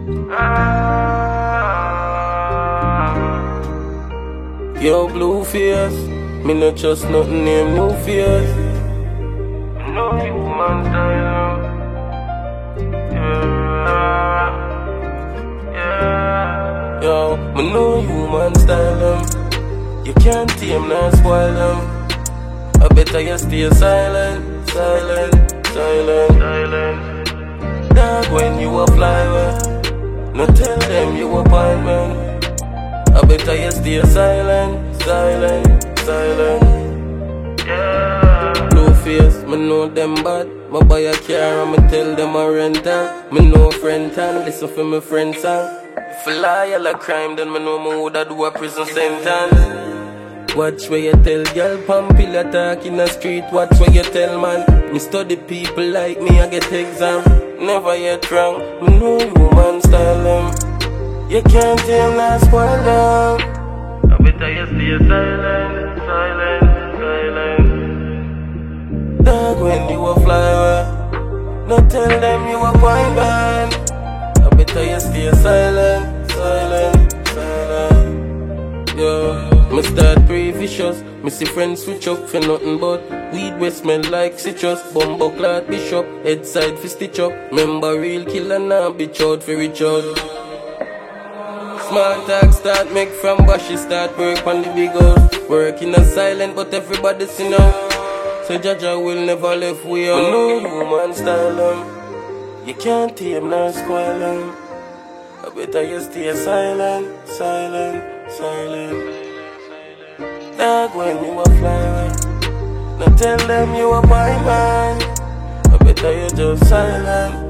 Yo, Blueface, me no trust nothing named New Face. I know you man style, yeah. Yo, me know you man style, you can't tame nor spoil them. I better you stay silent, silent, silent, silent. Dog, when you a fly away, no tell them you a pine man. I better you stay silent, silent, silent. Yeah. Blueface, me know them bad. Me buy a car and me tell them I rent her. Me know friend and listen for me friend song. If I lie all a crime, then me know me woulda do a prison sentence. Watch where you tell girl pam pillar talk in the street. Watch where you tell man. Me study people like me, I get exam. Never yet wrong. Me know you man style them. You can't tame nor spoil them. I better you stay silent, silent, silent. Dog, when you a fly away, no tell them you a point man. I better you stay silent, silent, silent. Yo, me start pre-vicious. Me see friends switch up for nothing but weed we smell like citrus. Bumbo clad bishop, head side for stitch up. Remember real killer now, bitch out for rich out. Small talk start make from Bashy start work on the big house. Working a silent but everybody see now. So Jaja will never left we out. I know you man style them. You can't tame nor spoil them. I better you stay silent, silent, silent. Dog, when you a fly away, no tell them you a my man. I better you just silent.